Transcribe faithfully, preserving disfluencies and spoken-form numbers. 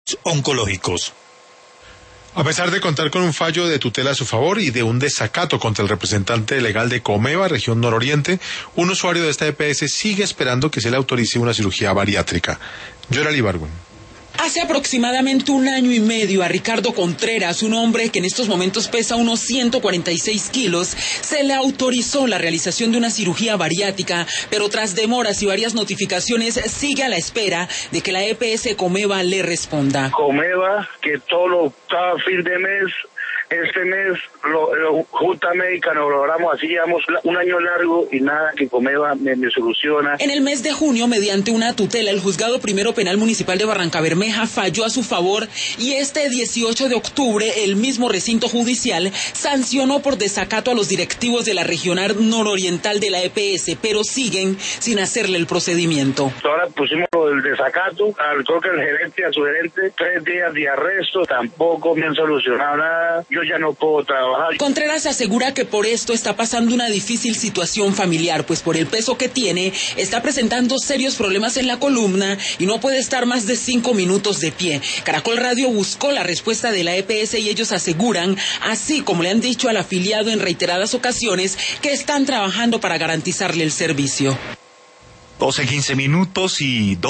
oncológicos. A pesar de contar con un fallo de tutela a su favor y de un desacato contra el representante legal de Comeva, región nororiente, un usuario de esta E P S sigue esperando que se le autorice una cirugía bariátrica. Yorali Ibargüen. Hace aproximadamente un año y medio a Ricardo Contreras, un hombre que en estos momentos pesa unos ciento cuarenta y seis kilos, se le autorizó la realización de una cirugía bariátrica, pero tras demoras y varias notificaciones sigue a la espera de que la E P S Comeva le responda. Comeva, que todo lo, cada fin de mes, este mes, lo, lo, Junta Médica nos logramos así, llevamos un año largo y nada que Comeva me, me soluciona. En el mes de junio, mediante una tutela, el Juzgado Primero Penal Municipal de Barrancabermeja falló a su favor y este dieciocho de octubre el mismo recinto judicial sancionó por desacato a los directivos de la regional nororiental de la E P S, pero siguen sin hacerle el procedimiento. Ahora pusimos lo del desacato, al creo que el gerente, a su gerente, tres días de arresto, tampoco me han solucionado nada. Yo ya no puedo trabajar. Contreras asegura que por esto está pasando una difícil situación familiar, pues por el peso que tiene, está presentando serios problemas en la columna y no puede estar más de cinco minutos de pie. Caracol Radio buscó la respuesta de la E P S y ellos aseguran, así como le han dicho al afiliado en reiteradas ocasiones, que están trabajando para garantizarle el servicio. doce quince minutos y